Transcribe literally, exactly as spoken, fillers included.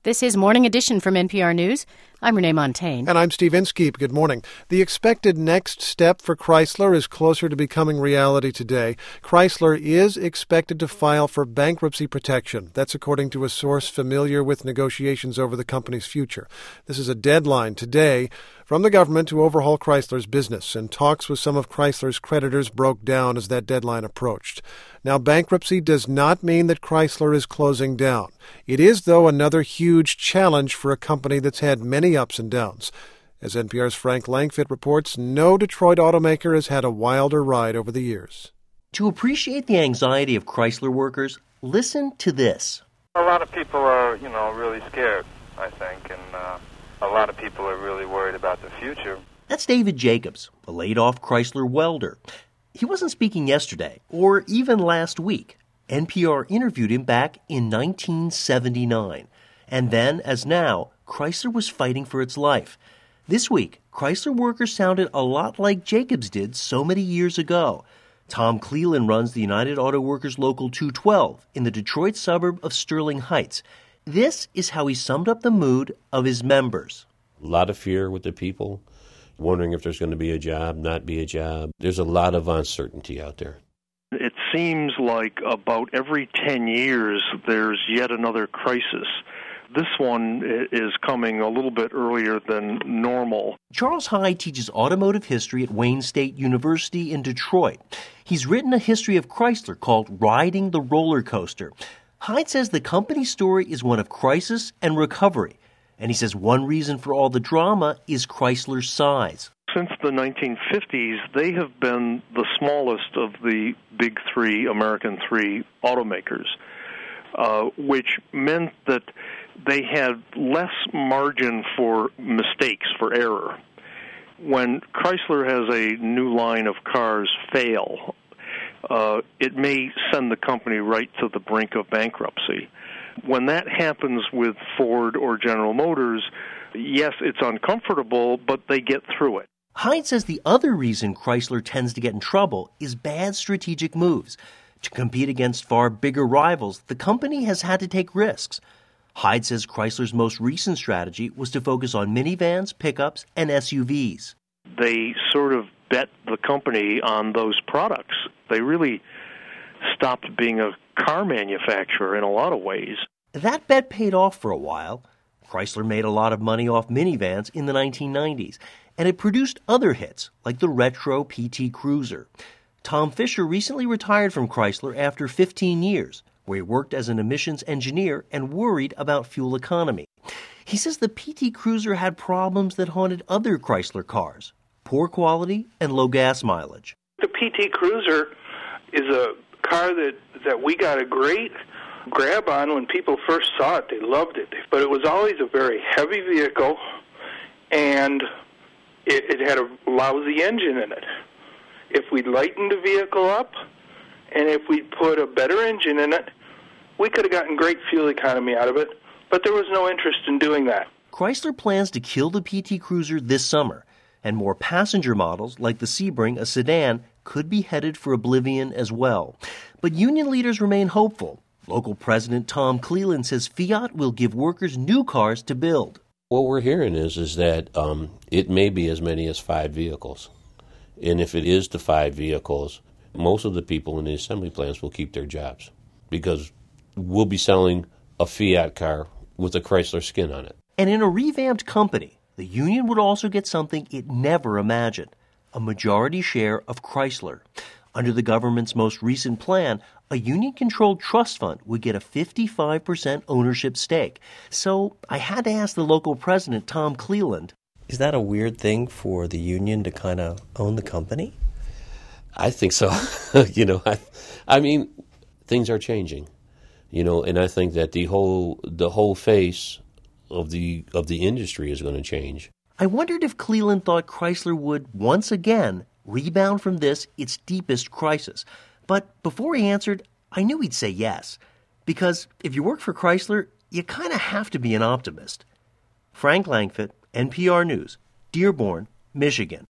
This is Morning Edition from N P R News. I'm Renee Montaigne. And I'm Steve Inskeep. Good morning. The expected next step for Chrysler is closer to becoming reality today. Chrysler is expected to file for bankruptcy protection. That's according to a source familiar with negotiations over the company's future. This is a deadline today from the government to overhaul Chrysler's business, and talks with some of Chrysler's creditors broke down as that deadline approached. Now, bankruptcy does not mean that Chrysler is closing down. It is, though, another huge challenge for a company that's had many ups and downs. As N P R's Frank Langfitt reports, no Detroit automaker has had a wilder ride over the years. To appreciate the anxiety of Chrysler workers, listen to this. A lot of people are, you know, really scared, I think, and uh, a lot of people are really worried about the future. That's David Jacobs, a laid-off Chrysler welder. He wasn't speaking yesterday, or even last week. N P R interviewed him back in nineteen seventy-nine. And then, as now, Chrysler was fighting for its life. This week, Chrysler workers sounded a lot like Jacobs did so many years ago. Tom Cleland runs the United Auto Workers Local two twelve in the Detroit suburb of Sterling Heights. This is how he summed up the mood of his members. A lot of fear with the people, wondering if there's going to be a job, not be a job. There's a lot of uncertainty out there. It seems like about every ten years there's yet another crisis. This one is coming a little bit earlier than normal. Charles Hyde teaches automotive history at Wayne State University in Detroit. He's written a history of Chrysler called Riding the Roller Coaster. Hyde says the company's story is one of crisis and recovery. And he says one reason for all the drama is Chrysler's size. Since the nineteen fifties, they have been the smallest of the big three, American three automakers, uh, which meant that they had less margin for mistakes, for error. When Chrysler has a new line of cars fail, uh, it may send the company right to the brink of bankruptcy. When that happens with Ford or General Motors, yes, it's uncomfortable, but they get through it. Hyde says the other reason Chrysler tends to get in trouble is bad strategic moves. To compete against far bigger rivals, the company has had to take risks. Hyde says Chrysler's most recent strategy was to focus on minivans, pickups, and S U Vs. They sort of bet the company on those products. They really stopped being a car manufacturer in a lot of ways. That bet paid off for a while. Chrysler made a lot of money off minivans in the nineteen nineties, and it produced other hits like the retro P T Cruiser. Tom Fisher recently retired from Chrysler after fifteen years, where he worked as an emissions engineer and worried about fuel economy. He says the P T Cruiser had problems that haunted other Chrysler cars: poor quality and low gas mileage. The P T Cruiser is a car that, that we got a great grab on when people first saw it. They loved it. But it was always a very heavy vehicle, and it, it had a lousy engine in it. If we lightened the vehicle up, and if we put a better engine in it, we could have gotten great fuel economy out of it, but there was no interest in doing that. Chrysler plans to kill the P T Cruiser this summer, and more passenger models like the Sebring, a sedan, could be headed for oblivion as well. But union leaders remain hopeful. Local President Tom Cleland says Fiat will give workers new cars to build. What we're hearing is, is that um, it may be as many as five vehicles. And if it is the five vehicles, most of the people in the assembly plants will keep their jobs because we'll be selling a Fiat car with a Chrysler skin on it. And in a revamped company, the union would also get something it never imagined: a majority share of Chrysler. Under the government's most recent plan, a union-controlled trust fund would get a fifty-five percent ownership stake. So I had to ask the local president, Tom Cleland, is that a weird thing for the union to kind of own the company? I think so. you know, I, I mean, things are changing, you know, and I think that the whole the whole face of the of the industry is going to change. I wondered if Cleland thought Chrysler would once again rebound from this, its deepest crisis. But before he answered, I knew he'd say yes. Because if you work for Chrysler, you kind of have to be an optimist. Frank Langfitt, N P R News, Dearborn, Michigan.